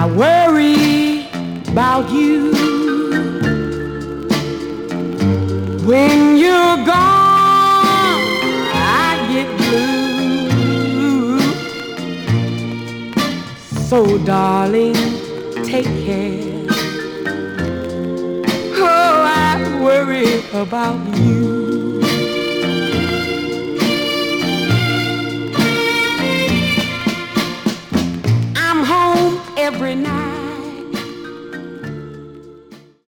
I worry about you. When you're gone, I get blue. So darling, take care. Oh, I worry about you.